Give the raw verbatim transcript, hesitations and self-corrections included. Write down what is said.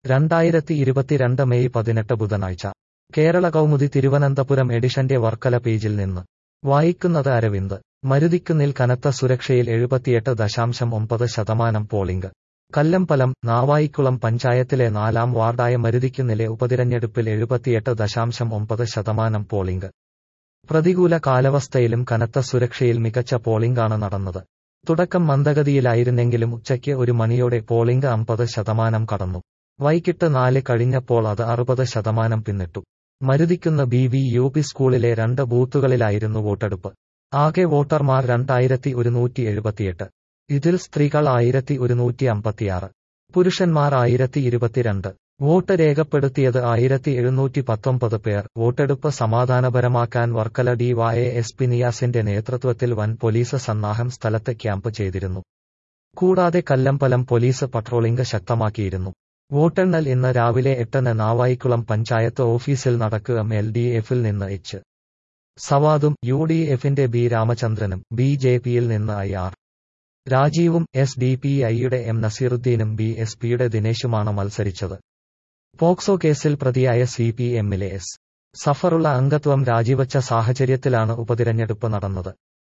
രണ്ടായിരത്തി ഇരുപത്തിരണ്ട് മെയ് പതിനെട്ട് ബുധനാഴ്ച കേരള കൗമുദി തിരുവനന്തപുരം എഡിഷന്റെ വർക്കല പേജിൽ നിന്ന് വായിക്കുന്നത് അരവിന്ദ്. മരുതിക്കുന്നിൽ കനത്ത സുരക്ഷയിൽ എഴുപത്തിയെട്ട് ദശാംശം ഒമ്പത് ശതമാനം പോളിംഗ്. കല്ലമ്പലം. നാവായിക്കുളം പഞ്ചായത്തിലെ നാലാം വാർഡായ മരുതിക്കുന്നിലെ ഉപതിരഞ്ഞെടുപ്പിൽ എഴുപത്തിയെട്ട് ദശാംശം ഒമ്പത് ശതമാനം പോളിംഗ്. പ്രതികൂല കാലാവസ്ഥയിലും കനത്ത സുരക്ഷയിൽ മികച്ച പോളിംഗാണ് നടന്നത്. തുടക്കം മന്ദഗതിയിലായിരുന്നെങ്കിലും ഉച്ചയ്ക്ക് ഒരു മണിയോടെ പോളിംഗ് അമ്പത് ശതമാനം കടന്നു. വൈകിട്ട് നാല് കഴിഞ്ഞപ്പോൾ അത് അറുപത് ശതമാനം പിന്നിട്ടു. Maruthikkunnu B V U P സ്കൂളിലെ രണ്ട് ബൂത്തുകളിലായിരുന്നു വോട്ടെടുപ്പ്. ആകെ വോട്ടർമാർ രണ്ടായിരത്തി ഒരുന്നൂറ്റി എഴുപത്തിയെട്ട്. ഇതിൽ സ്ത്രീകൾ ആയിരത്തി ഒരുന്നൂറ്റി അമ്പത്തിയാറ്, പുരുഷന്മാർ ആയിരത്തി ഇരുപത്തിരണ്ട്. വോട്ട് രേഖപ്പെടുത്തിയത് ആയിരത്തി എഴുന്നൂറ്റി പത്തൊമ്പത് പേർ. വോട്ടെടുപ്പ് സമാധാനപരമാക്കാൻ Varkala D Y S P നിയാസിന്റെ നേതൃത്വത്തിൽ വൻ പോലീസ് സന്നാഹം സ്ഥലത്ത് ക്യാമ്പ് ചെയ്തിരുന്നു. കൂടാതെ കല്ലമ്പലം പോലീസ് പട്രോളിംഗ് ശക്തമാക്കിയിരുന്നു. വോട്ടെണ്ണൽ ഇന്ന് രാവിലെ എട്ടിന് നാവായിക്കുളം പഞ്ചായത്ത് ഓഫീസിൽ നടക്കും. എൽ ഡി എഫിൽ നിന്ന് എച്ച് സവാദും യു ഡി എഫിന്റെ ബി രാമചന്ദ്രനും ബി ജെ പിയിൽ നിന്ന് ഐ ആർ രാജീവും എസ് ഡി പി ഐയുടെ എം നസീറുദ്ദീനും ബി എസ് പിയുടെ ദിനേശുമാണ് മത്സരിച്ചത്. പോക്സോ കേസിൽ പ്രതിയായ സി പി എമ്മിലെ എസ് സഫറുള്ള അംഗത്വം രാജിവച്ച സാഹചര്യത്തിലാണ് ഉപതിരഞ്ഞെടുപ്പ് നടന്നത്.